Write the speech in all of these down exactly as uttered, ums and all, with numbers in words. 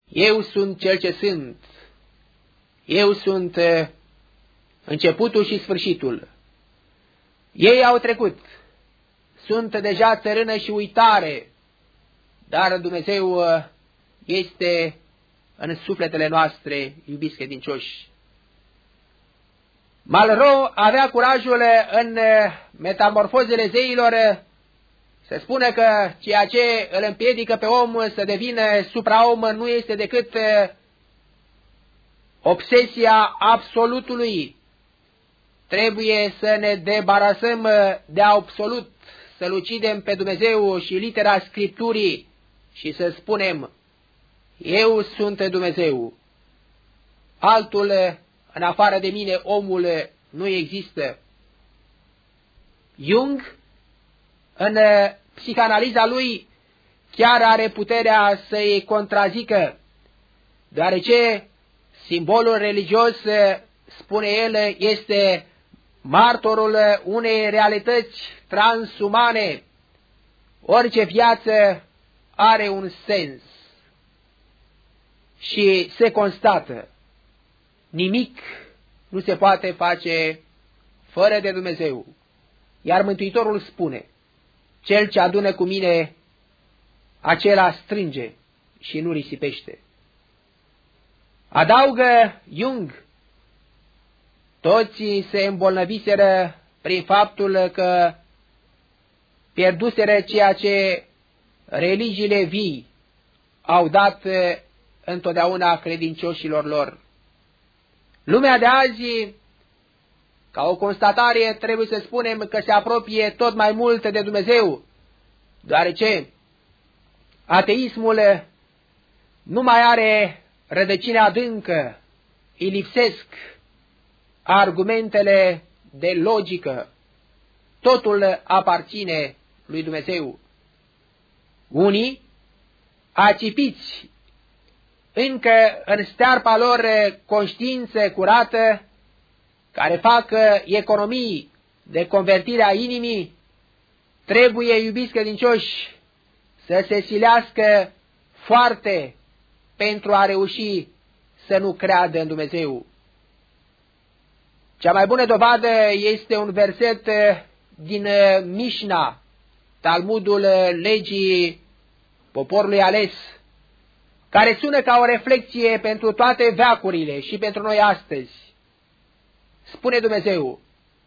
Eu sunt cel ce sunt. Eu sunt începutul și sfârșitul. Ei au trecut. Sunt deja țărână și uitare, dar Dumnezeu este în sufletele noastre, iubiți credincioși. Malraux avea curajul în Metamorfozele zeilor să spună că ceea ce îl împiedică pe om să devină supraom nu este decât obsesia absolutului. Trebuie să ne debarasăm de absolut, să-L ucidem pe Dumnezeu și litera Scripturii și să spunem: eu sunt Dumnezeu. Altul, în afară de mine, omul, nu există. Jung, în psihanaliza lui, chiar are puterea să-i contrazică, deoarece simbolul religios, spune el, este martorul unei realități transumane. Orice viață are un sens și se constată. Nimic nu se poate face fără de Dumnezeu. Iar Mântuitorul spune: cel ce adună cu mine, acela strânge și nu risipește. Adaugă Jung: toți se îmbolnăviseră prin faptul că pierduseră ceea ce religiile vii au dat întotdeauna credincioșilor lor. Lumea de azi, ca o constatare, trebuie să spunem că se apropie tot mai mult de Dumnezeu, deoarece ateismul nu mai are rădăcini adâncă, îi lipsesc argumentele de logică, totul aparține lui Dumnezeu. Unii, acipiți încă în stearpa lor conștiință curată, care fac economii de convertire a inimii, trebuie, iubiți credincioși, să se silească foarte pentru a reuși să nu creadă în Dumnezeu. Cea mai bună dovadă este un verset din Mișna, Talmudul legii poporului ales, care sună ca o reflecție pentru toate veacurile și pentru noi astăzi. Spune Dumnezeu: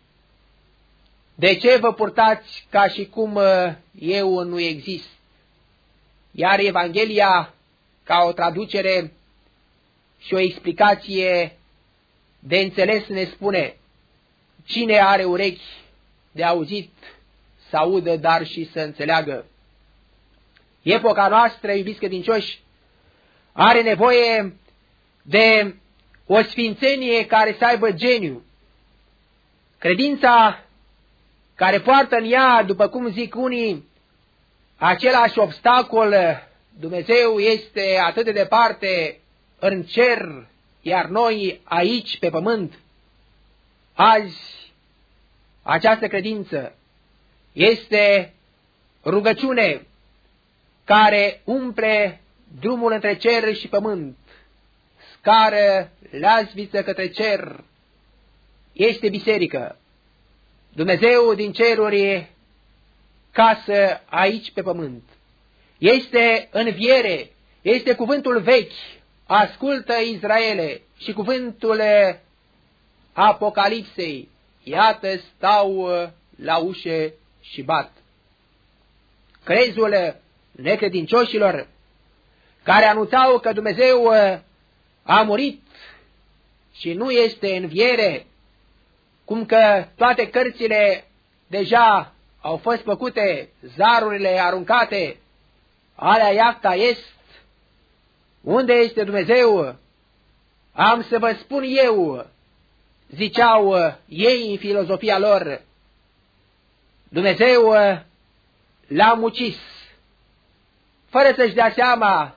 de ce vă purtați ca și cum eu nu exist? Iar Evanghelia, ca o traducere și o explicație de înțeles, ne spune: cine are urechi de auzit, să audă, dar și să înțeleagă. Epoca noastră, iubiți credincioși, are nevoie de o sfințenie care să aibă geniu. Credința care poartă în ea, după cum zic unii, același obstacol, Dumnezeu este atât de departe în cer, iar noi aici pe pământ. Azi, această credință este rugăciune care umple drumul între cer și pământ, scară lazviță către cer. Este biserică. Dumnezeu din ceruri, casă aici pe pământ. Este înviere, este cuvântul vechi. Ascultă, Israele, și cuvântul Apocalipsei: iată, stau la ușă și bat. Crezul necredincioșilor care anunțau că Dumnezeu a murit și nu este înviere, cum că toate cărțile deja au fost făcute, zarurile aruncate, alea iacta est. Unde este Dumnezeu? Am să vă spun eu, ziceau ei în filozofia lor. Dumnezeu l-a ucis, fără să-și dea seama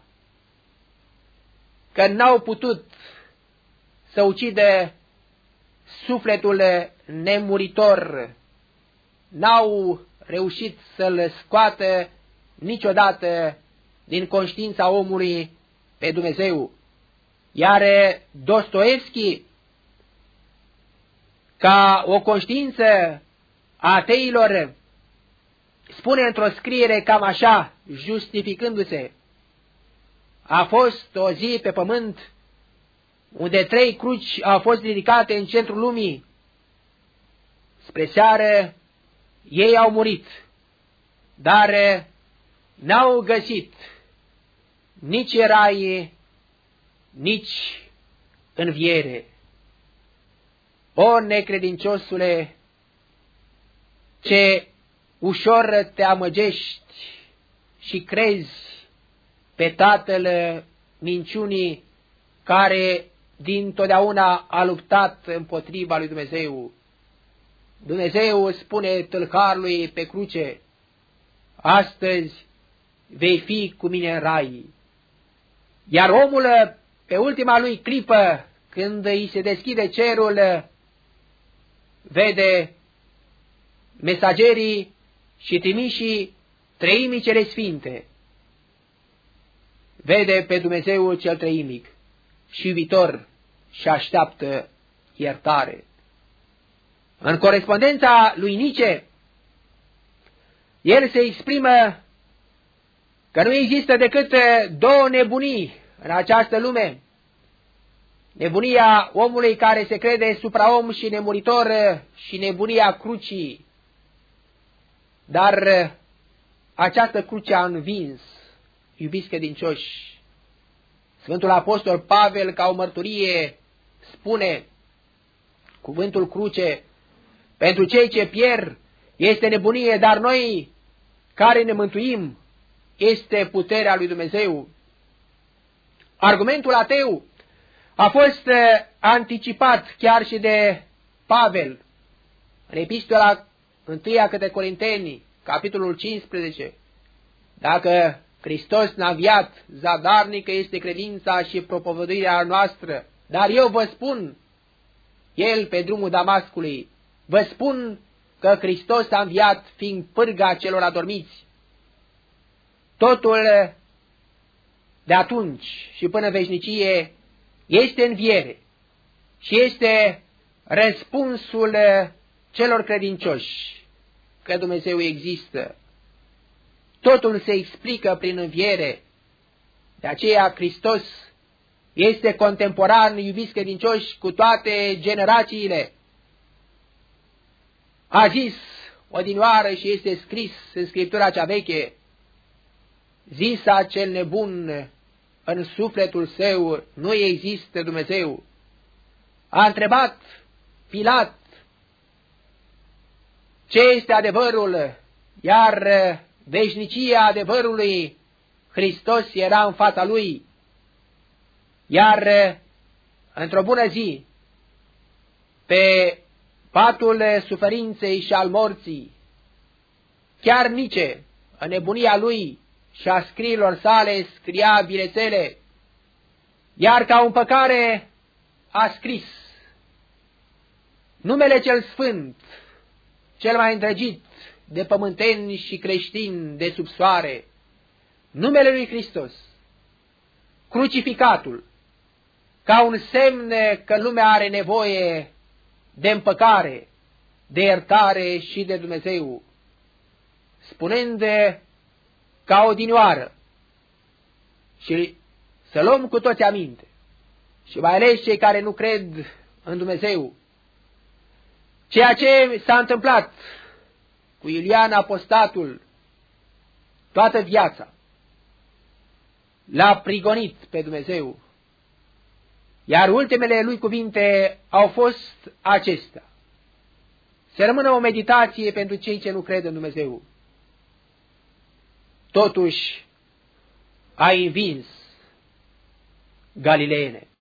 că n-au putut să ucide sufletul nemuritor, n-au reușit să-l scoată niciodată din conștiința omului pe Dumnezeu. Iar Dostoevski, ca o conștiință a ateilor, spune într-o scriere cam așa, justificându-se: a fost o zi pe pământ unde trei cruci au fost ridicate în centrul lumii. Spre seară ei au murit, dar n-au găsit nici rai, nici înviere. O necredinciosule, ce ușor te amăgești și crezi pe tatăl minciunii, care dintotdeauna a luptat împotriva lui Dumnezeu. Dumnezeu spune tâlharului pe cruce: astăzi vei fi cu mine în rai. Iar omul, pe ultima lui clipă, când îi se deschide cerul, vede mesagerii și trimișii treimii cele sfinte. Vede pe Dumnezeu cel treimic și iubitor și așteaptă iertare. În corespondența lui Nietzsche, el se exprimă că nu există decât două nebunii în această lume: nebunia omului care se crede supraom și nemuritor și nebunia crucii. Dar această cruce a învins, iubiți credincioși. Sfântul Apostol Pavel, ca o mărturie, spune: cuvântul cruce pentru cei ce pierd este nebunie, dar noi care ne mântuim este puterea lui Dumnezeu. Argumentul ateu a fost anticipat chiar și de Pavel în epistola întâia către Corinteni, capitolul cincisprezece. Dacă Hristos n-a înviat, zadarnică este credința și propovăduirea noastră. Dar eu vă spun, el pe drumul Damascului, vă spun că Hristos a înviat, fiind pârga celor adormiți. Totul de atunci și până veșnicie este înviere și este răspunsul celor credincioși că Dumnezeu există. Totul se explică prin înviere. De aceea Hristos este contemporan, iubiți credincioși, cu toate generațiile. A zis odinioară și este scris în Scriptura cea veche: zisa cel nebun în sufletul său, nu există Dumnezeu. A întrebat Pilat ce este adevărul, iar veșnicia adevărului Hristos era în fața lui. Iar într-o bună zi, pe patul suferinței și al morții, chiar Nietzsche, în nebunia lui și a scriilor sale, scria bilețele, iar ca un păcare a scris: numele cel sfânt, cel mai îndrăgit de pământeni și creștini de sub soare, numele lui Hristos, crucificatul, ca un semn că lumea are nevoie de împăcare, de iertare și de Dumnezeu, spunând ca odinioară, și să luăm cu toți aminte, și mai ales cei care nu cred în Dumnezeu, ceea ce s-a întâmplat cu Iulian Apostatul toată viața. L-a prigonit pe Dumnezeu, iar ultimele lui cuvinte au fost acestea: să rămână o meditație pentru cei ce nu cred în Dumnezeu. Totuși, ai învins, Galileene.